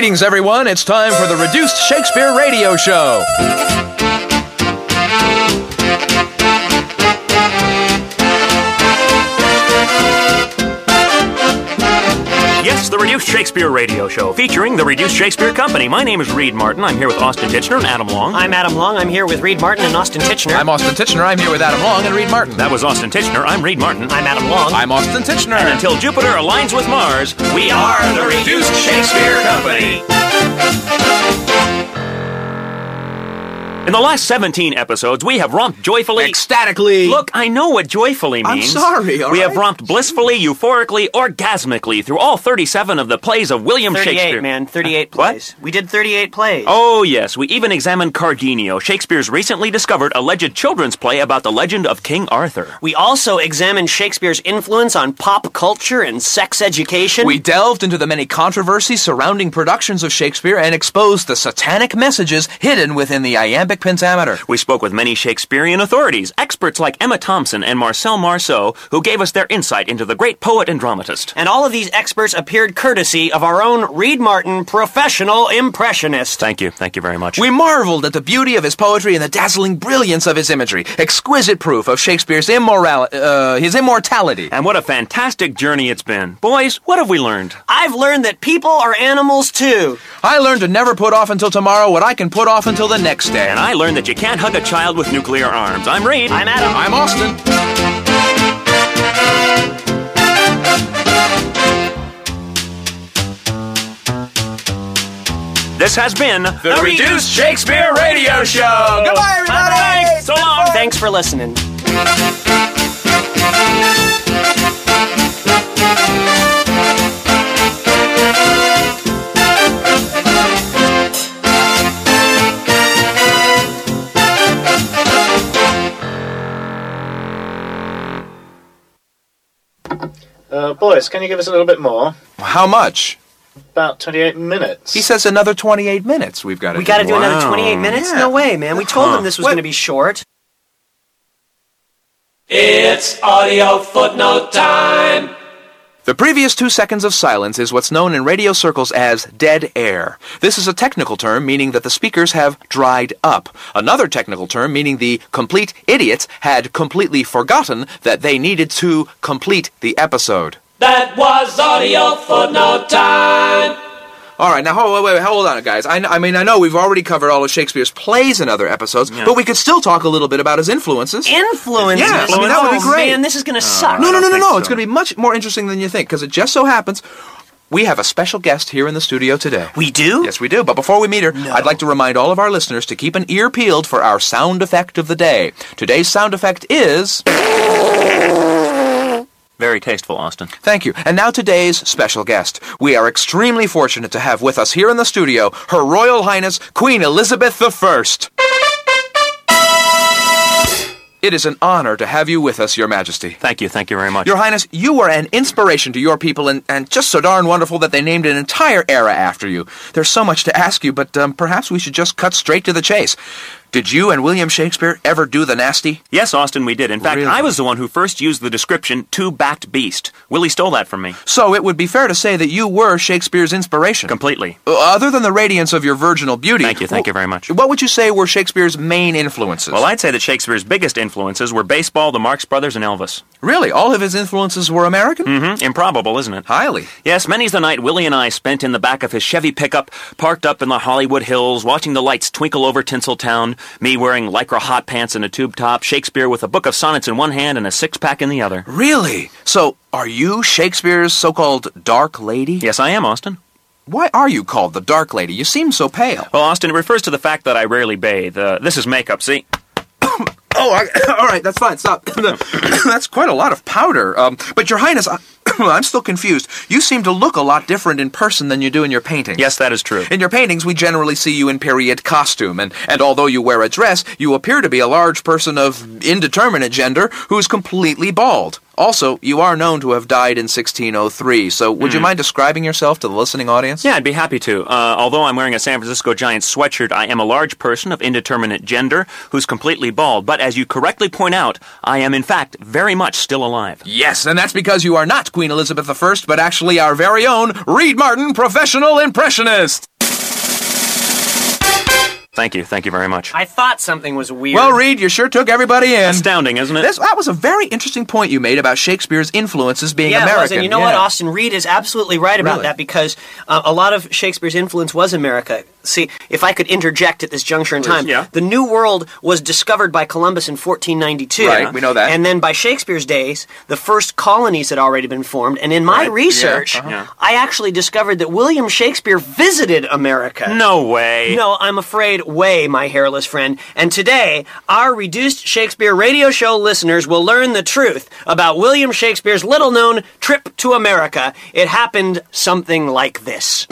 Greetings, everyone. It's time for the Reduced Shakespeare Radio Show. Yes, the Reduced Shakespeare Radio Show, featuring the Reduced Shakespeare Company. My name is Reed Martin. I'm here with Austin Tichenor and Adam Long. I'm Adam Long. I'm here with Reed Martin and Austin Tichenor. I'm Austin Tichenor. I'm here with Adam Long and Reed Martin. That was Austin Tichenor. I'm Reed Martin. I'm Adam Long. I'm Austin Tichenor. And until Jupiter aligns with Mars, we are the Reduced Shakespeare Company. In the last 17 episodes, we have romped joyfully... Ecstatically. Look, I know what joyfully means. I'm sorry, all We right? have romped blissfully, euphorically, orgasmically through all 37 of the plays of William 38, Shakespeare. man. 38 plays. What? We did 38 plays. Oh, yes. We even examined Cardenio, Shakespeare's recently discovered alleged children's play about the legend of King Arthur. We also examined Shakespeare's influence on pop culture and sex education. We delved into the many controversies surrounding productions of Shakespeare and exposed the satanic messages hidden within the iambic pentameter. We spoke with many Shakespearean authorities, experts like Emma Thompson and Marcel Marceau, who gave us their insight into the great poet and dramatist. And all of these experts appeared courtesy of our own Reed Martin, professional impressionist. Thank you. Thank you very much. We marveled at the beauty of his poetry and the dazzling brilliance of his imagery. Exquisite proof of Shakespeare's his immortality. And what a fantastic journey it's been. Boys, what have we learned? I've learned that people are animals too. I learned to never put off until tomorrow what I can put off until the next day. And I learned that you can't hug a child with nuclear arms. I'm Reed. I'm Adam. I'm Austin. This has been The Reduced Shakespeare Radio Show. Goodbye, everybody. Bye. So long. Thanks for listening. Boys, can you give us a little bit more? How much? About 28 minutes. He says another 28 minutes we've got to do. We got to do another Wow. 28 minutes? Yeah. No way, man. We told them this was What? going to be short. It's audio footnote time. The previous 2 seconds of silence is what's known in radio circles as dead air. This is a technical term meaning that the speakers have dried up. Another technical term meaning the complete idiots had completely forgotten that they needed to complete the episode. That was audio footnote time. All right, now hold on, guys. I know we've already covered all of Shakespeare's plays in other episodes, but we could still talk a little bit about his influences. Influences? Yeah, I mean, that would be great. Man, this is going to suck. No. think so. It's going to be much more interesting than you think, because it just so happens we have a special guest here in the studio today. We do? Yes, we do. But before we meet her, I'd like to remind all of our listeners to keep an ear peeled for our sound effect of the day. Today's sound effect is... Very tasteful, Austin. Thank you. And now today's special guest. We are extremely fortunate to have with us here in the studio Her Royal Highness Queen Elizabeth I. It is an honor to have you with us, Your Majesty. Thank you very much. Your Highness, you were an inspiration to your people and just so darn wonderful that they named an entire era after you. There's so much to ask you, but perhaps we should just cut straight to the chase. Did you and William Shakespeare ever do the nasty? Yes, Austin, we did. In fact, Really? I was the one who first used the description two-backed beast. Willie stole that from me. So it would be fair to say that you were Shakespeare's inspiration. Completely. Other than the radiance of your virginal beauty... Thank you very much. What would you say were Shakespeare's main influences? Well, I'd say that Shakespeare's biggest influences were baseball, the Marx Brothers, and Elvis. Really? All of his influences were American? Mm-hmm. Improbable, isn't it? Highly. Yes, many's the night Willie and I spent in the back of his Chevy pickup, parked up in the Hollywood Hills, watching the lights twinkle over Tinseltown, me wearing Lycra hot pants and a tube top, Shakespeare with a book of sonnets in one hand and a six-pack in the other. Really? So, are you Shakespeare's so-called Dark Lady? Yes, I am, Austin. Why are you called the Dark Lady? You seem so pale. Well, Austin, it refers to the fact that I rarely bathe. This is makeup, see? All right, that's fine. Stop. That's quite a lot of powder. But Your Highness, I'm still confused. You seem to look a lot different in person than you do in your paintings. Yes, that is true. In your paintings, we generally see you in period costume, and although you wear a dress, you appear to be a large person of indeterminate gender who's completely bald. Also, you are known to have died in 1603, so would you mind describing yourself to the listening audience? Yeah, I'd be happy to. Although I'm wearing a San Francisco Giants sweatshirt, I am a large person of indeterminate gender who's completely bald. But as you correctly point out, I am in fact very much still alive. Yes, and that's because you are not Queen Elizabeth I, but actually our very own Reed Martin, professional impressionist. Thank you very much. I thought something was weird. Well, Reed, you sure took everybody in. Astounding, isn't it? That was a very interesting point you made about Shakespeare's influences being yeah, American. it was. And you know what, Austin? Reed is absolutely right about that, because a lot of Shakespeare's influence was America. See, if I could interject at this juncture in time, the New World was discovered by Columbus in 1492. Right, we know that. And then by Shakespeare's days, the first colonies had already been formed. And in my research, I actually discovered that William Shakespeare visited America. No way. No, I'm afraid way, my hairless friend. And today, our Reduced Shakespeare radio show listeners will learn the truth about William Shakespeare's little-known trip to America. It happened something like this.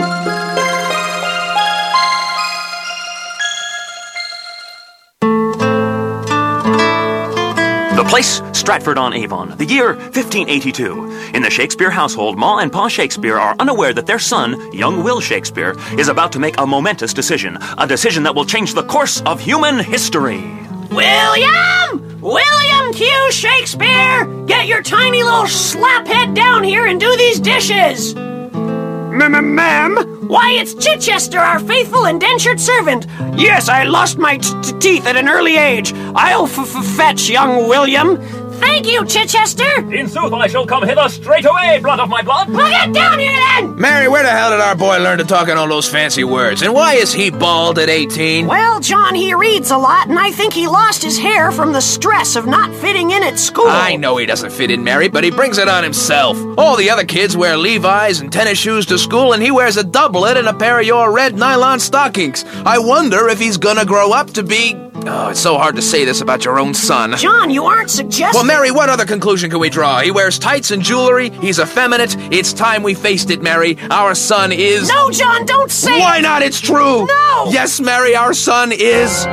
The place, Stratford-on-Avon. The year, 1582. In the Shakespeare household, Ma and Pa Shakespeare are unaware that their son, young Will Shakespeare, is about to make a momentous decision. A decision that will change the course of human history. William! William Q. Shakespeare! Get your tiny little slaphead down here and do these dishes! Ma'am? Why, it's Chichester, our faithful indentured servant. Yes, I lost my teeth at an early age. I'll fetch young William. Thank you, Chichester. In sooth, I shall come hither straight away, blood of my blood. Well, get down here, then. Mary, where the hell did our boy learn to talk in all those fancy words? And why is he bald at 18? Well, John, he reads a lot, and I think he lost his hair from the stress of not fitting in at school. I know he doesn't fit in, Mary, but he brings it on himself. All the other kids wear Levi's and tennis shoes to school, and he wears a doublet and a pair of your red nylon stockings. I wonder if he's gonna grow up to be... Oh, it's so hard to say this about your own son. John, you aren't suggesting... Well, Mary, what other conclusion can we draw? He wears tights and jewelry, he's effeminate. It's time we faced it, Mary. Our son is... No, John, don't say Why not? It's true! No! Yes, Mary, our son is...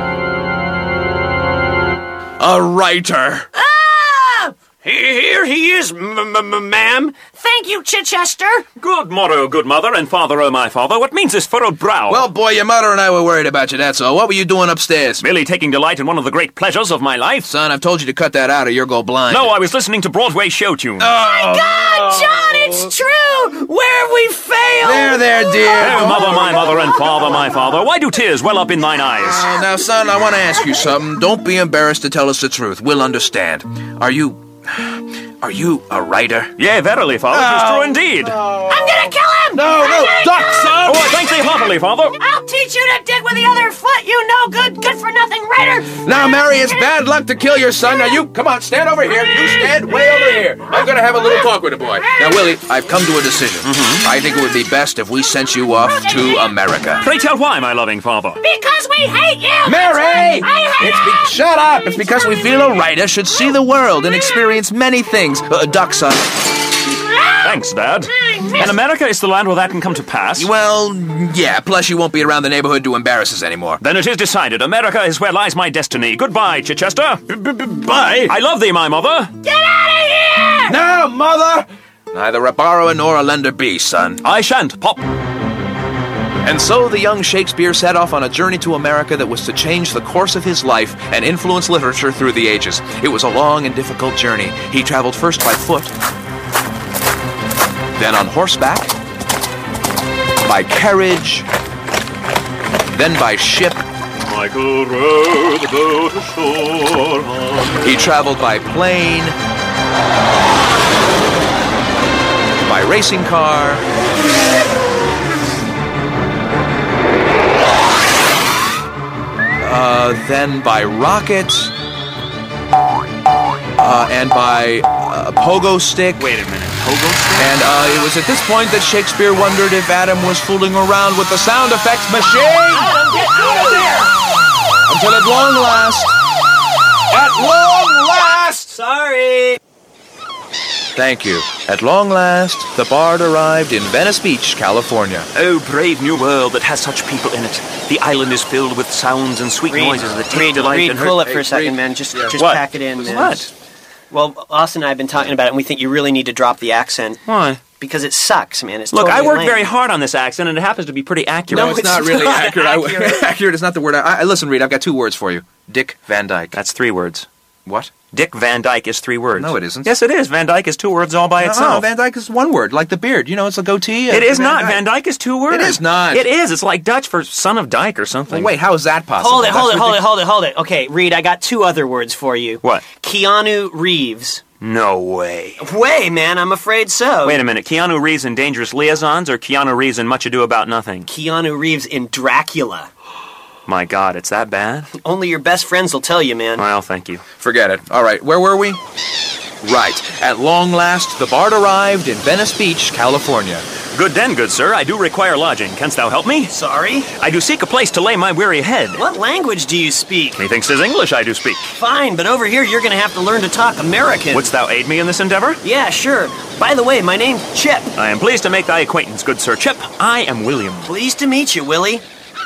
a writer. Ah! Here he is, ma'am. Thank you, Chichester. Good morrow, good mother, and father, oh my father. What means this furrowed brow? Well, boy, your mother and I were worried about you, that's all. What were you doing upstairs? Merely taking delight in one of the great pleasures of my life. Son, I've told you to cut that out or you'll go blind. No, I was listening to Broadway show tunes. My God, John, it's true! Where have we failed? There, dear. Oh, mother, my mother, and father, my father, why do tears well up in thine eyes? Now, son, I want to ask you something. Don't be embarrassed to tell us the truth. We'll understand. Are you a writer? Yea, verily, father, 'tis true indeed. I'm gonna kill him! No, duck, son! Oh, I thank thee heartily, father. I'll teach you to dig with the other foot, you no-good-for-nothing writer! Now, Mary, it's bad luck to kill your son. Now, you, come on, stand over here. You stand way over here. I'm going to have a little talk with the boy. Now, Willie, I've come to a decision. I think it would be best if we sent you off to America. Pray tell why, my loving father. Because we hate you! Mary! I hate Shut up! It's because we feel a writer should see the world and experience many things. Duck, son. Thanks, Dad. And America is the land where that can come to pass? Well, yeah, plus you won't be around the neighborhood to embarrass us anymore. Then it is decided. America is where lies my destiny. Goodbye, Chichester. Bye. I love thee, my mother. Get out of here! No, mother! Neither a borrower nor a lender be, son. I shan't, Pop. And so the young Shakespeare set off on a journey to America that was to change the course of his life and influence literature through the ages. It was a long and difficult journey. He traveled first by foot, then on horseback, by carriage, then by ship. Michael rowed the boat ashore. He traveled by plane, by racing car, then by rocket, and by pogo stick. Wait a minute, pogo stick? And it was at this point that Shakespeare wondered if Adam was fooling around with the sound effects machine. Adam, get out of here! Until at long last, Sorry. Thank you. At long last, the bard arrived in Venice Beach, California. Oh, brave new world that has such people in it. The island is filled with sounds and sweet noises that take delight in her... Pull it for a second, man. Just What? pack it in. Man. What? Well, Austin and I have been talking about it, and we think you really need to drop the accent. Why? Because it sucks, man. It's Look, totally I worked lame. very hard on this accent, and it happens to be pretty accurate. No, it's not it's really not accurate. accurate. Accurate is not the word. Listen, Reed, I've got two words for you. Dick Van Dyke. That's 3 words. What? Dick Van Dyke is 3 words. No, it isn't. Yes, it is. Van Dyke is 2 words all by itself. Van Dyke is 1 word, like the beard. You know, it's a goatee. It is not. Van Dyke is 2 words. It is not. It is. It's like Dutch for son of Dyke or something. Well, wait, how is that possible? Hold it. Okay, Reed, I got 2 other words for you. What? Keanu Reeves. No way. Way, man, I'm afraid so. Wait a minute. Keanu Reeves in Dangerous Liaisons or Keanu Reeves in Much Ado About Nothing? Keanu Reeves in Dracula. My God, it's that bad? Only your best friends will tell you, man. Well, thank you. Forget it. All right, where were we? Right. At long last, the Bard arrived in Venice Beach, California. Good den, good sir. I do require lodging. Canst thou help me? Sorry? I do seek a place to lay my weary head. What language do you speak? Methinks 'tis English I do speak. Fine, but over here you're gonna have to learn to talk American. Wouldst thou aid me in this endeavor? Yeah, sure. By the way, my name's Chip. I am pleased to make thy acquaintance, good sir Chip. I am William. Pleased to meet you, Willie.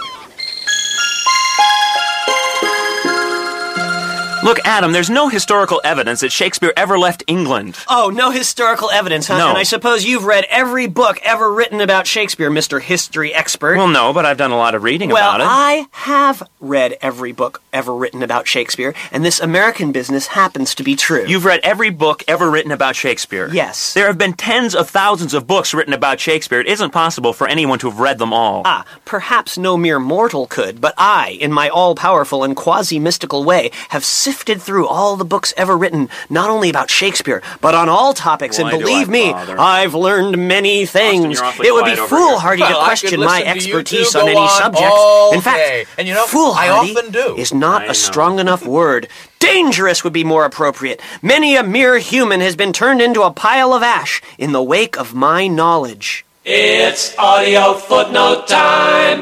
Look, Adam, there's no historical evidence that Shakespeare ever left England. Oh, no historical evidence, huh? No. And I suppose you've read every book ever written about Shakespeare, Mr. History expert. Well, no, but I've done a lot of reading about it. Well, I have read every book ever written about Shakespeare, and this American business happens to be true. You've read every book ever written about Shakespeare? Yes. There have been tens of thousands of books written about Shakespeare. It isn't possible for anyone to have read them all. Ah, perhaps no mere mortal could, but I, in my all-powerful and quasi-mystical way, have sifted through all the books ever written, not only about Shakespeare, but on all topics, Why and do believe I me, bother? I've learned many things. you're awfully It would be quiet over foolhardy here. to Well, I question could my listen to you expertise two on go any on subject. all In fact, day. And you know, foolhardy I often do. is not I a know. strong enough word. Dangerous would be more appropriate. Many a mere human has been turned into a pile of ash in the wake of my knowledge. It's audio footnote time.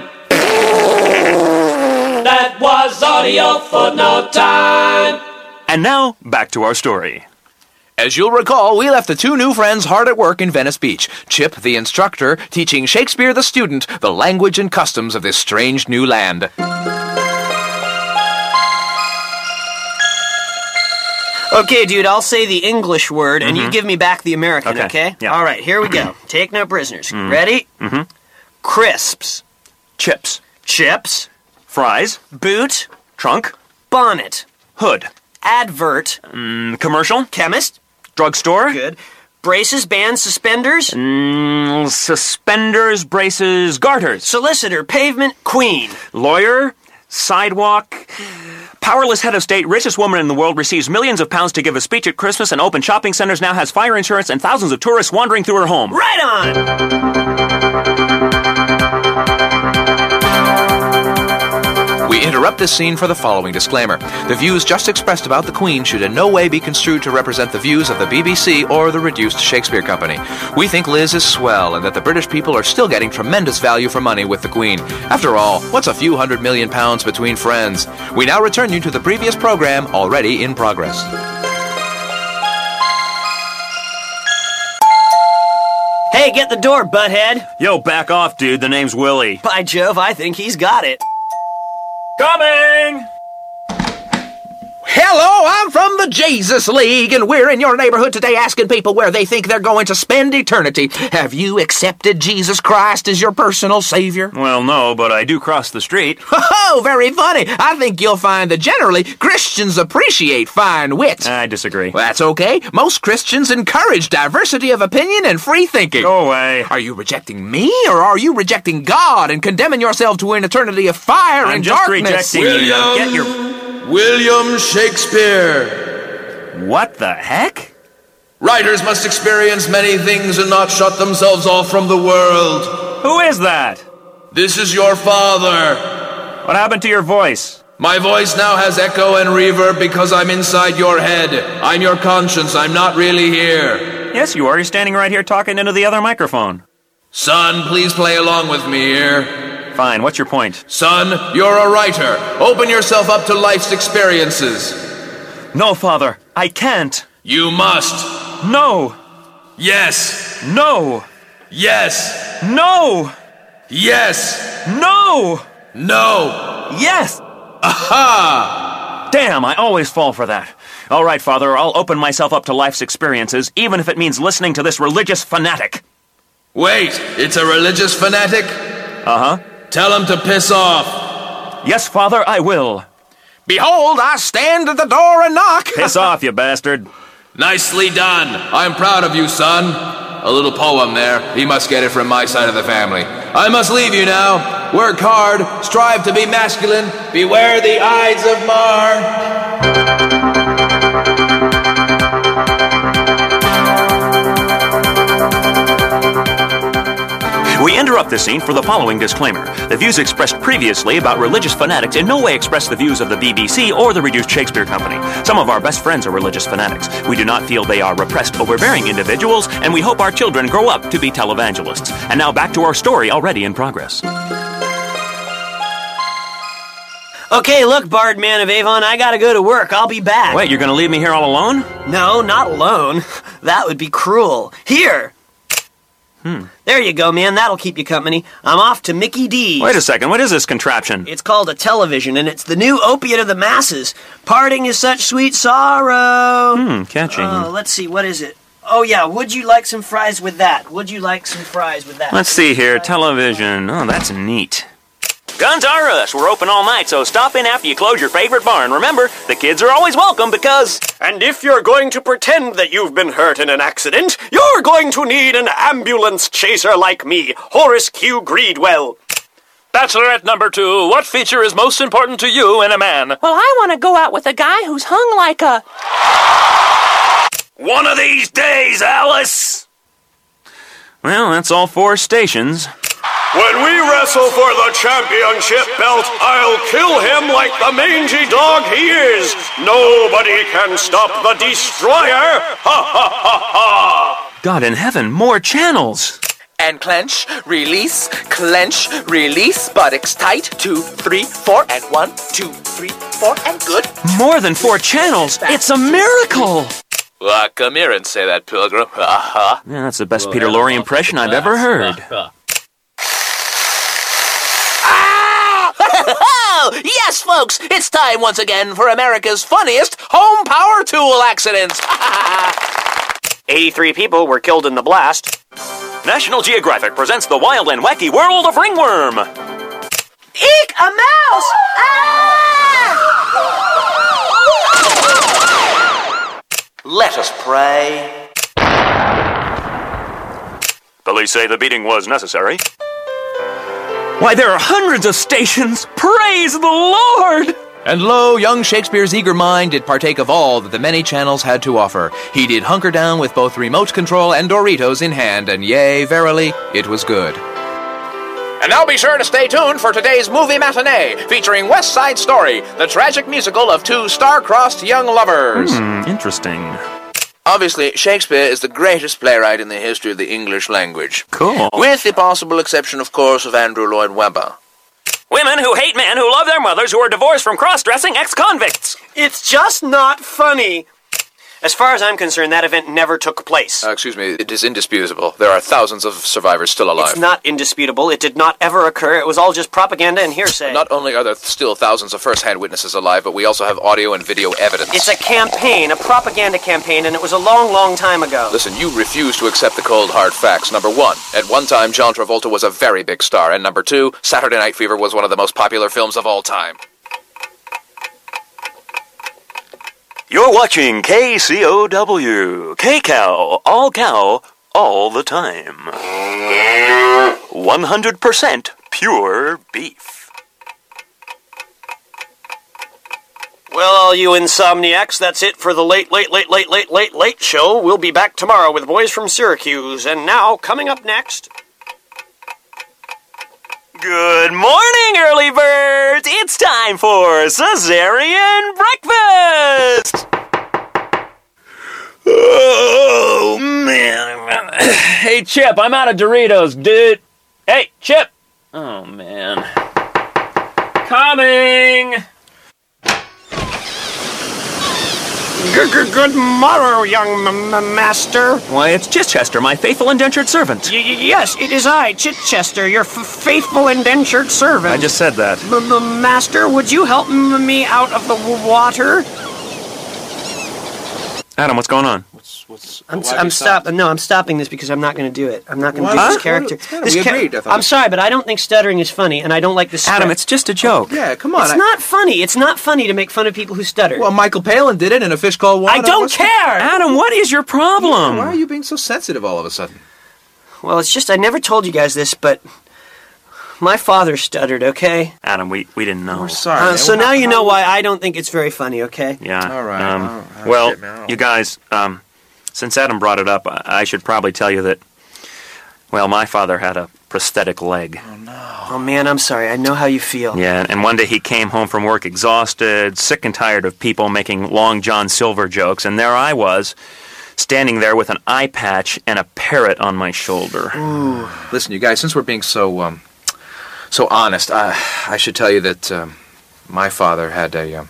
That was audio footnote time. And now, back to our story. As you'll recall, we left the 2 new friends hard at work in Venice Beach. Chip, the instructor, teaching Shakespeare the student the language and customs of this strange new land. Okay, dude, I'll say the English word, and you give me back the American, okay? Yeah. All right, here we go. Take no prisoners. Ready? Mm-hmm. Crisps. Chips. Chips. Fries. Boot. Trunk. Bonnet. Hood. Advert. Commercial. Chemist. Drugstore. Good. Braces, bands, suspenders. Suspenders, braces, garters. Solicitor, pavement, queen. Lawyer. Sidewalk. Powerless head of state, richest woman in the world, receives millions of pounds to give a speech at Christmas and open shopping centers, now has fire insurance and thousands of tourists wandering through her home. Right on! We interrupt this scene for the following disclaimer. The views just expressed about the Queen should in no way be construed to represent the views of the BBC or the reduced Shakespeare Company. We think Liz is swell and that the British people are still getting tremendous value for money with the Queen. After all, what's a few £100 million between friends? We now return you to the previous program, already in progress. Hey, get the door, butthead. Yo, back off, dude. The name's Willie. By Jove, I think he's got it. Coming! Hello, I'm from the Jesus League, and we're in your neighborhood today asking people where they think they're going to spend eternity. Have you accepted Jesus Christ as your personal savior? Well, no, but I do cross the street. Oh, very funny. I think you'll find that generally Christians appreciate fine wit. I disagree. Well, that's okay. Most Christians encourage diversity of opinion and free thinking. Go away. Are you rejecting me, or are you rejecting God and condemning yourself to an eternity of fire I'm and just darkness? rejecting you. Now get your... William Shakespeare. What the heck? Writers must experience many things and not shut themselves off from the world. Who is that? This is your father. What happened to your voice? My voice now has echo and reverb because I'm inside your head. I'm your conscience. I'm not really here. Yes, you are. You're standing right here talking into the other microphone. Son, please play along with me here. Fine, what's your point? Son, you're a writer. Open yourself up to life's experiences. No, Father, I can't. You must. No. Yes. No. Yes. No. Yes. No. No. Yes. Aha! Damn, I always fall for that. All right, Father, I'll open myself up to life's experiences, even if it means listening to this religious fanatic. Wait, it's a religious fanatic? Uh-huh. Tell him to piss off. Yes, Father, I will. Behold, I stand at the door and knock. Piss off, you bastard. Nicely done. I'm proud of you, son. A little poem there. He must get it from my side of the family. I must leave you now. Work hard. Strive to be masculine. Beware the Ides of Mar. We interrupt this scene for the following disclaimer. The views expressed previously about religious fanatics in no way express the views of the BBC or the Reduced Shakespeare Company. Some of our best friends are religious fanatics. We do not feel they are repressed, overbearing individuals, and we hope our children grow up to be televangelists. And now back to our story already in progress. Okay, look, Bard Man of Avon, I gotta go to work. I'll be back. Wait, you're gonna leave me here all alone? No, not alone. That would be cruel. Here! There you go, man. That'll keep you company. I'm off to Mickey D's. Wait a second, what is this contraption? It's called a television, and it's the new opiate of the masses. Parting is such sweet sorrow. Catchy. Let's see, what is it? Oh, yeah, would you like some fries with that? Let's see here, television. Oh, that's neat. Guns R Us. We're open all night, so stop in after you close your favorite bar. And remember, the kids are always welcome because... And if you're going to pretend that you've been hurt in an accident, you're going to need an ambulance chaser like me, Horace Q. Greedwell. Bachelorette number 2, what feature is most important to you in a man? Well, I want to go out with a guy who's hung like a... One of these days, Alice! Well, that's all 4 stations. When we wrestle for the championship belt, I'll kill him like the mangy dog he is. Nobody can stop the destroyer. Ha ha ha ha. God in heaven, more channels. And clench, release, buttocks tight. 2, 3, 4, and 1, 2, 3, 4, and good. More than 4 channels. It's a miracle. Come here and say that, Pilgrim. Yeah, that's the best Peter Lorre impression I've ever heard. Yes, folks, it's time once again for America's funniest home power tool accidents. 83 people were killed in the blast. National Geographic presents the wild and wacky world of ringworm. Eek! A mouse! Let us pray. Police say the beating was necessary. Why, there are hundreds of stations! Praise the Lord! And lo, young Shakespeare's eager mind did partake of all that the many channels had to offer. He did hunker down with both remote control and Doritos in hand, and yea, verily, it was good. And now be sure to stay tuned for today's movie matinee, featuring West Side Story, the tragic musical of 2 star-crossed young lovers. Interesting. Obviously, Shakespeare is the greatest playwright in the history of the English language. Cool. With the possible exception, of course, of Andrew Lloyd Webber. Women who hate men who love their mothers who are divorced from cross-dressing ex-convicts. It's just not funny. As far as I'm concerned, that event never took place. Excuse me, it is indisputable. There are thousands of survivors still alive. It's not indisputable. It did not ever occur. It was all just propaganda and hearsay. Not only are there still thousands of first-hand witnesses alive, but we also have audio and video evidence. It's a campaign, a propaganda campaign, and it was a long, long time ago. Listen, you refuse to accept the cold, hard facts. Number 1, at one time, John Travolta was a very big star. And number 2, Saturday Night Fever was one of the most popular films of all time. You're watching KCOW. K-Cow, all the time. 100% pure beef. Well, all you insomniacs, that's it for the late show. We'll be back tomorrow with Boys from Syracuse. And now, coming up next... Good morning, early birds! It's time for Caesarean breakfast! Oh, man. Hey, Chip, I'm out of Doritos, dude. Hey, Chip! Oh, man. Coming! Good morrow, young master. Why, it's Chichester, my faithful indentured servant. Yes, it is I, Chichester, your faithful indentured servant. I just said that. Master, would you help me out of the water? Adam, what's going on? I'm stopping this because I'm not going to do it. I'm not going to do this character. We agreed, I thought. I'm sorry, but I don't think stuttering is funny, and I don't like this. Adam, it's just a joke. Yeah, come on. It's not funny. It's not funny to make fun of people who stutter. Well, Michael Palin did it in A Fish Called Wanda. I don't care! Adam, what is your problem? Why are you being so sensitive all of a sudden? Well, it's just I never told you guys this, but my father stuttered, okay? Adam, we didn't know. We're sorry. So now you know why I don't think it's very funny, okay? Yeah. All right. Well, you guys, since Adam brought it up, I should probably tell you that, well, my father had a prosthetic leg. Oh, no. Oh, man, I'm sorry. I know how you feel. Yeah, and one day he came home from work exhausted, sick and tired of people making Long John Silver jokes, and there I was, standing there with an eye patch and a parrot on my shoulder. Ooh. Listen, you guys, since we're being so honest, I should tell you that my father had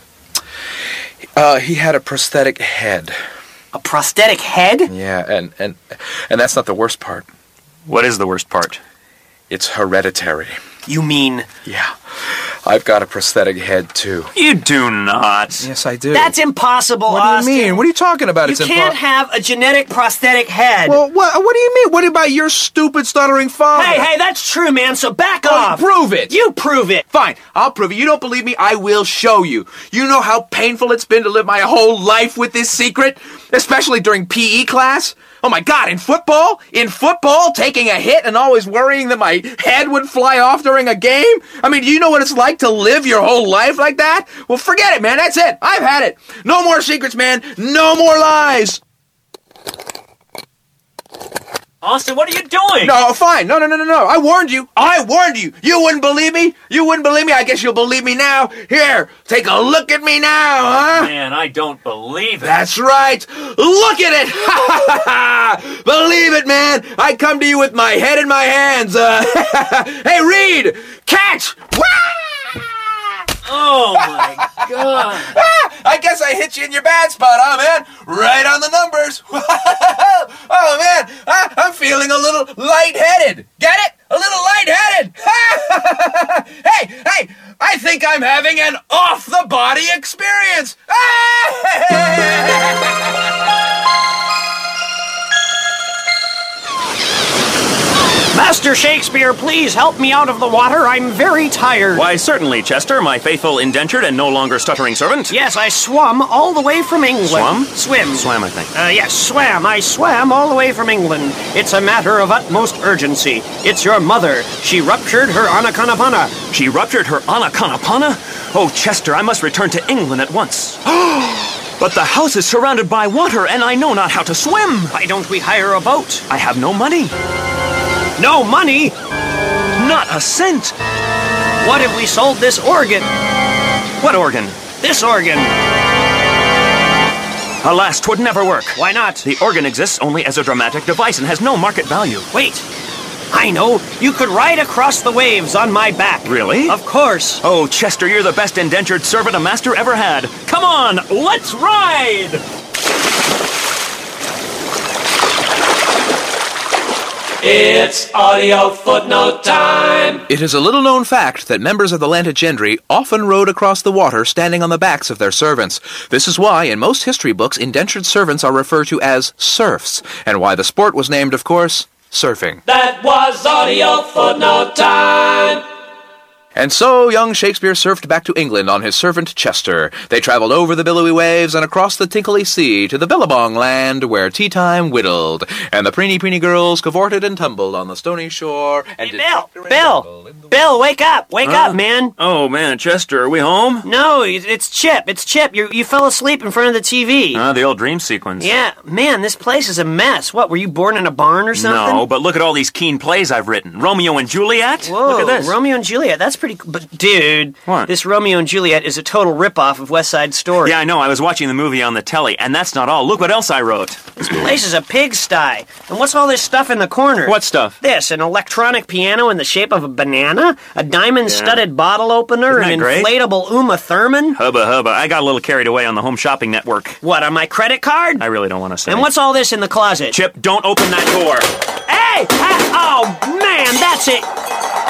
he had a prosthetic head. A prosthetic head? Yeah, and that's not the worst part. What is the worst part? It's hereditary. You mean? Yeah. I've got a prosthetic head, too. You do not. Yes, I do. That's impossible, What Austin. do you mean? What are you talking about? You can't have a genetic prosthetic head. Well, what do you mean? What about your stupid stuttering father? Hey, that's true, man, so back off. Prove it. You prove it. Fine, I'll prove it. You don't believe me? I will show you. You know how painful it's been to live my whole life with this secret? Especially during PE class? Oh my God, in football, taking a hit and always worrying that my head would fly off during a game? I mean, do you know what it's like to live your whole life like that? Well, forget it, man. That's it. I've had it. No more secrets, man. No more lies. Austin, what are you doing? No, fine. No. I warned you. You wouldn't believe me? I guess you'll believe me now. Here, take a look at me now, huh? Man, I don't believe it. That's right. Look at it. Believe it, man. I come to you with my head in my hands. Hey, Reed, catch. Oh, my God. I guess I hit you in your bad spot, huh, man? Right on the numbers. Oh, man, I'm feeling a little lightheaded. Get it? A little lightheaded. Hey, I think I'm having an off-the-body experience. Master Shakespeare, please help me out of the water. I'm very tired. Why, certainly, Chester, my faithful, indentured, and no longer stuttering servant. Yes, I swum all the way from England. Swam, I think. Yes, swam. I swam all the way from England. It's a matter of utmost urgency. It's your mother. She ruptured her anaconapana. She ruptured her anaconapana? Oh, Chester, I must return to England at once. But the house is surrounded by water, and I know not how to swim. Why don't we hire a boat? I have no money. No money? Not a cent. What if we sold this organ? What organ? This organ. Alas, 'twould never work. Why not? The organ exists only as a dramatic device and has no market value. Wait. I know. You could ride across the waves on my back. Really? Of course. Oh, Chester, you're the best indentured servant a master ever had. Come on, let's ride! It's audio footnote time. It is a little-known fact that members of the landed gentry often rode across the water standing on the backs of their servants. This is why, in most history books, indentured servants are referred to as serfs, and why the sport was named, of course, surfing. That was audio footnote time. And so young Shakespeare surfed back to England on his servant Chester. They traveled over the billowy waves and across the tinkly sea to the Billabong land where tea time whittled, and the preeny girls cavorted and tumbled on the stony shore. And Hey, Bill, wake up, man. Oh, man, Chester, are we home? No, it's Chip. You fell asleep in front of the TV. The old dream sequence. Yeah, man, this place is a mess. What, were you born in a barn or something? No, but look at all these keen plays I've written. Romeo and Juliet? Whoa, Look at this. Romeo and Juliet, that's pretty... But, dude, What? This Romeo and Juliet is a total ripoff of West Side Story. Yeah, I know. I was watching the movie on the telly, and that's not all. Look what else I wrote. This place is a pigsty. And what's all this stuff in the corner? What stuff? This, an electronic piano in the shape of a banana, a diamond-studded bottle opener, Isn't an that great? inflatable Uma Thurman. Hubba. I got a little carried away on the Home Shopping Network. What, on my credit card? I really don't want to say. And what's all this in the closet? Chip, don't open that door. Hey! Oh, man, that's it!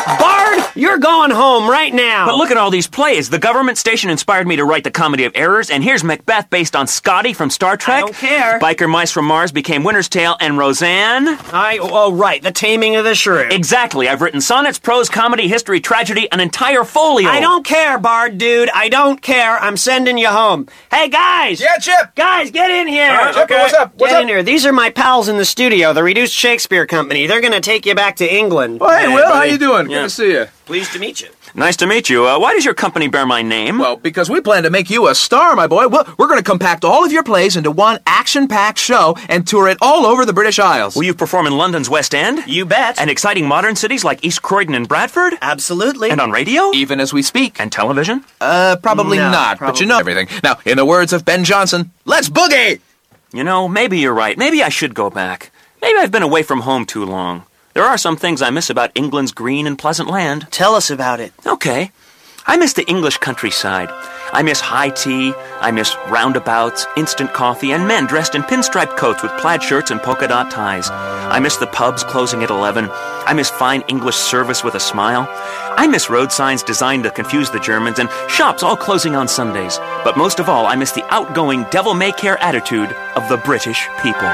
Bard, you're going home right now. But look at all these plays. The government station inspired me to write The Comedy of Errors, and here's Macbeth based on Scotty from Star Trek. I don't care. Biker Mice from Mars became Winter's Tale, and Roseanne... right, The Taming of the Shrew. Exactly. I've written sonnets, prose, comedy, history, tragedy, an entire folio. I don't care, Bard, dude. I don't care. I'm sending you home. Hey, guys! Yeah, Chip! Guys, get in here! Chip, what's up? Get in here. These are my pals in the studio, the Reduced Shakespeare Company. They're gonna take you back to England. Oh, hey, Will, how you doing? Yeah. Good to see you. Pleased to meet you. Nice to meet you. Why does your company bear my name? Well, because we plan to make you a star, my boy. We're going to compact all of your plays into one action-packed show and tour it all over the British Isles. Will you perform in London's West End? You bet. And exciting modern cities like East Croydon and Bradford? Absolutely. And on radio? Even as we speak. And television? Probably No, not, but you know everything. Now, in the words of Ben Jonson, let's boogie! You know, maybe you're right. Maybe I should go back. Maybe I've been away from home too long. There are some things I miss about England's green and pleasant land. Tell us about it. Okay. I miss the English countryside. I miss high tea, I miss roundabouts, instant coffee, and men dressed in pinstripe coats with plaid shirts and polka dot ties. I miss the pubs closing at 11. I miss fine English service with a smile. I miss road signs designed to confuse the Germans and shops all closing on Sundays. But most of all, I miss the outgoing devil-may-care attitude of the British people.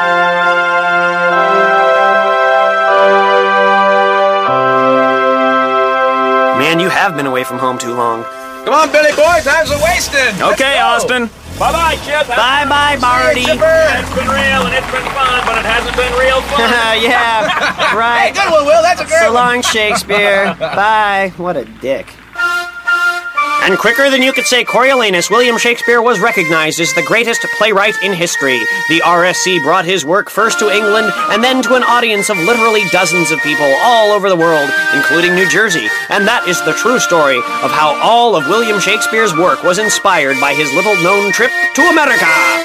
Man, you have been away from home too long. Come on, Billy boy, time's a-wasting. Okay, Austin. Bye-bye, Chip. Bye-bye, Barty. It's been real and it's been fun, but it hasn't been real fun. Yeah, right. Good one, Will. That's a great So long, Shakespeare. Bye. What a dick. And quicker than you could say Coriolanus, William Shakespeare was recognized as the greatest playwright in history. The RSC brought his work first to England and then to an audience of literally dozens of people all over the world, including New Jersey. And that is the true story of how all of William Shakespeare's work was inspired by his little-known trip to America.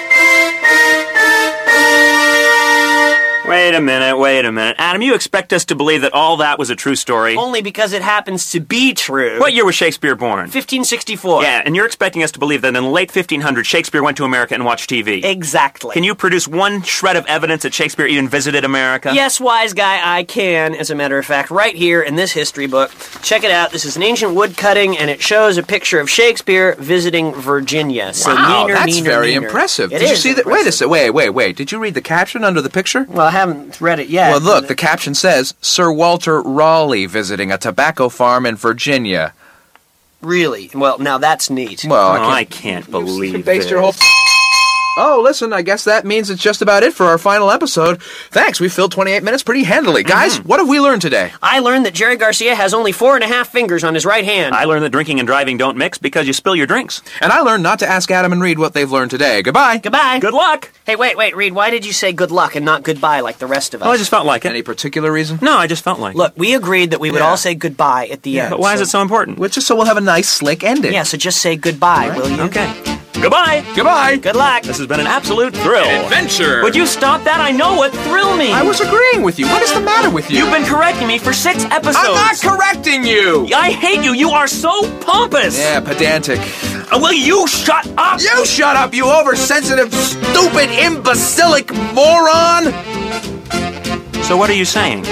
Wait a minute. Adam, you expect us to believe that all that was a true story? Only because it happens to be true. What year was Shakespeare born? 1564. Yeah, and you're expecting us to believe that in the late 1500s, Shakespeare went to America and watched TV. Exactly. Can you produce one shred of evidence that Shakespeare even visited America? Yes, wise guy, I can, as a matter of fact, right here in this history book. Check it out. This is an ancient wood cutting, and it shows a picture of Shakespeare visiting Virginia. So Wow, neener, that's neener, very neener. impressive. It Did you is see that? impressive. Wait a second. Wait. Did you read the caption under the picture? Well, I haven't read it yet. Well, look, the caption says, Sir Walter Raleigh visiting a tobacco farm in Virginia. Really? Well, now that's neat. Well, I can't believe based this. your whole... Oh, listen, I guess that means it's just about it for our final episode. Thanks, we filled 28 minutes pretty handily. Guys, what have we learned today? I learned that Jerry Garcia has only 4.5 fingers on his right hand. I learned that drinking and driving don't mix because you spill your drinks. And I learned not to ask Adam and Reed what they've learned today. Goodbye. Goodbye. Good luck. Hey, wait, Reed, why did you say good luck and not goodbye like the rest of us? Well, I just felt like it. Any particular reason? No, I just felt like it. Look, we agreed that we would Yeah. all say goodbye at the end. But why is it so important? Well, just so we'll have a nice, slick ending. Yeah, so just say goodbye, will you? Okay. Goodbye. Goodbye. Good luck. This has been an absolute thrill. Adventure. Would you stop that? I know what thrill means. I was agreeing with you. What is the matter with you? You've been correcting me for 6 episodes. I'm not correcting you. I hate you. You are so pompous. Yeah, pedantic. Will you shut up? You shut up, you oversensitive, stupid, imbecilic moron! So what are you saying?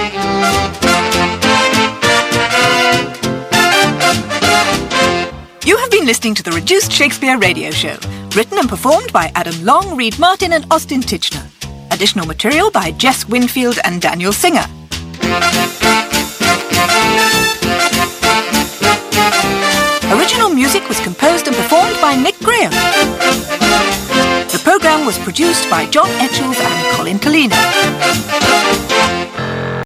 You have been listening to the Reduced Shakespeare Radio Show, written and performed by Adam Long, Reed Martin and Austin Titchener. Additional material by Jess Winfield and Daniel Singer. Original music was composed and performed by Nick Graham. The program was produced by John Eccles.